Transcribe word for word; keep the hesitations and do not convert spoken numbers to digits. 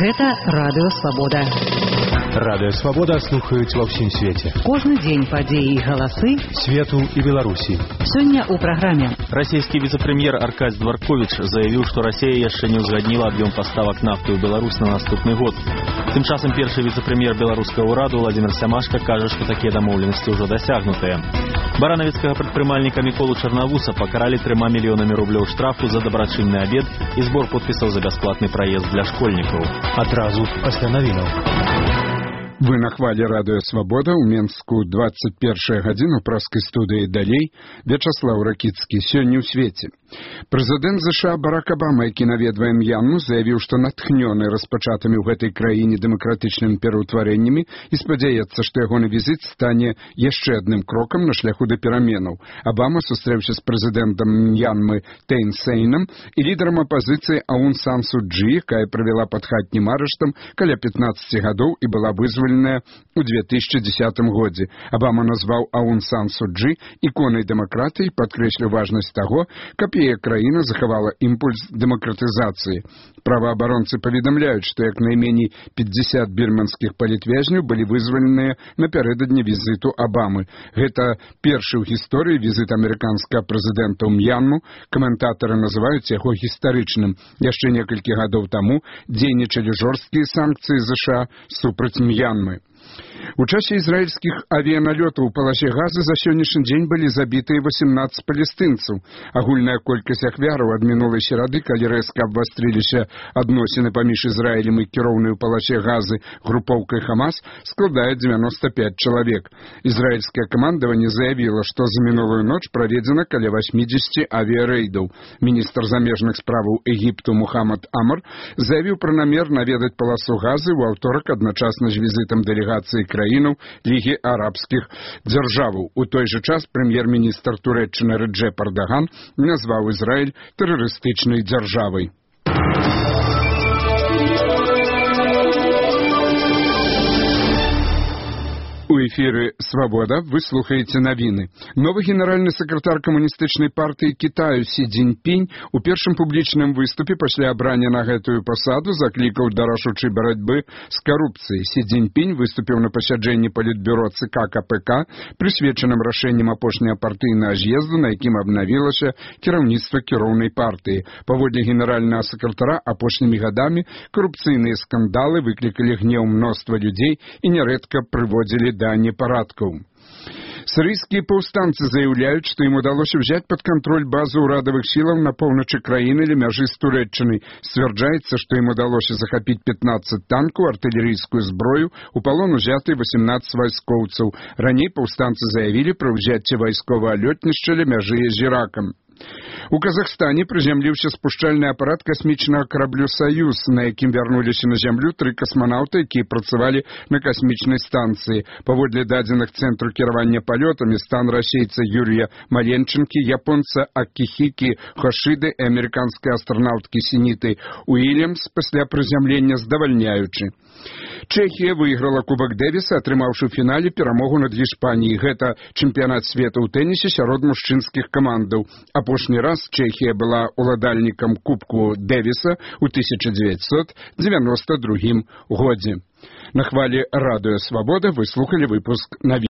Гэта Радыё Свабода. Радыё Свабода слухаюць ва ўсім свеце. Кожны дзень падзеі і галасы свету і Беларусі. Сёння ў праграме. Расійскі віцэ-прэм'ер Аркадзь Дворкович заявіў, што Расія яшчэ не ўзгадніла аб'ём паставак нафты ў Беларусь на наступны год. Тым часам першы віцэ-прэм'ер беларускага ўраду Владзімір Сямашка кажа, што такія дамоўленасці ўжо дасягнутыя. Баранавіцкага прадпрымальніка Міколу Чарнавуса пакаралі трыма мільёнамі рублёў штрафу за дабрачынны абед і збор подпісаў за бясплатны праезд для школьнікаў. Адразу пасля навінаў. Вы на хвале Радыё Свабода ў Менску двадцать першая гадзіна праскай студыі далей Вячаслаў Ракіцкі. Сёння ў свеце. Прэзідэнт ЗША Барак Абама, які наведвае М'янму, заявіў, што натхнёны распачатымі ў гэтай краіне дэмакратычнымі пераўтварэннямі і спадзяецца, што ягоны візіт стане яшчэ адным крокам на шляху да пераменаў. Абама сустрэўся з прэзідэнтам М'янмы Тэйн Сейнам і лідарам апазіцыі Аун Сан Су Чжы, якая правяла пад хатнім арыштам каля пятнаццаці гадоў і была вызваленая ў две тысячы дзесятым годзе. Абама назваў Аун Сан Су Чжы іконай дэмакратыі і падкрэсліў важнасць таго, каб яе краіна захавала імпульс дэмакратызацыі. Праваабаронцы паведамляюць, што як найменей пятьдесят бірманскіх палітвязняў былі вызваленыя напярэдадні візіту Абамы. Гэта першы ў гісторыі візіт амерыканскага прэзідэнта ў М'янму. Каментатары называюць яго гістарычным. Яшчэ некалькі гадоў таму дзейнічалі жорсткія санкцыі ЗША супраць М'янмы. У часе ізраільскіх авіяналётаў у паласе Газы за сённяшні дзень былі забітыя восемнаццаць палестынцаў. Агульная колькасць ахвяраў ад мінулай серады, калі рэзка абвастрыліся адносіны паміж Ізраілем і кіроўнай у паласе Газы групоўкай Хамас, складае дзевяноста пяць чалавек. Ізраільскае камандаванне заявіла, што за мінулую ноч праведзена каля восьмідзесяці авіярэйдаў. Міністр замежных справаў Егіпту Мухаммад Амар заявіў пра намер наведаць паласу Газы ў аўторак адначасна з візітам дэлегацыі краінаў Лігі арабскіх дзяржаваў. У той жа час прэм'ер-міністр Турэччыны Рэджэп Эрдаган назваў Ізраіль тэрарыстычнай дзяржавай. У эфіры «Свабода» вы слухаеце навіны. Новы генеральны сакратар камуністычнай партыі Кітаю Сі Цзіньпінь у першым публічным выступе пасля абрання на гэтую пасаду заклікаў да рашучай барацьбы з карупцыяй. Сі Цзіньпінь выступіў на пасяджэнні палітбюро ЦК Ка Пэ Ка, прысвечаным рашэннем апошняга партыйнага з'езду, на якім абнавілася кіраўніцтва кіроўнай партыі. Паводле генеральнага сакратара, апошнімі гадамі карупцыйныя скандалы выклікалі гнеў мноства людзей і нярэдка прыводзілі да непарадкаў. Сірыйскія паўстанцы заяўляюць, што ім удалося ўзяць пад кантроль базу ўрадавых сілаў на поўначы краіны ля мяжы з Турэччынай. Сцвярджаецца, што ім удалося захапіць пятнаццаць танкаў, артылерыйскую зброю, у палон узяты восемнаццаць вайскоўцаў. Раней паўстанцы заявілі пра ўзяцце вайсковага лётнішча ля мяжы з Іракам. У Казахстане прызямліўся спушчальны апарат касмічнага караблю «Саюз», на якім вярнуліся на зямлю тры касманаўты, якія працавалі на касмічнай станцыі. Паводле дадзеных цэнтру кіравання палётамі, стан расейца Юрія Маленчынкі, японца Акіхікі Хошиды і амерыканскай астранаўткі Сініты Уільямс пасля прызямлення здавальняючы. Чэхія выйграла Кубак Дэвіса, атрымаўшы ў фінале перамогу над Іспаніяй. Гэта чэмпіянат свету ў тэнісе сярод мужчынскіх камандаў. Апошні раз Чэхія была уладальнікам Кубку Дэвіса ў тысяча дзевяцьсот дзевяноста другім годзе. На хвале Радыё Свабода вы слухалі выпуск навін.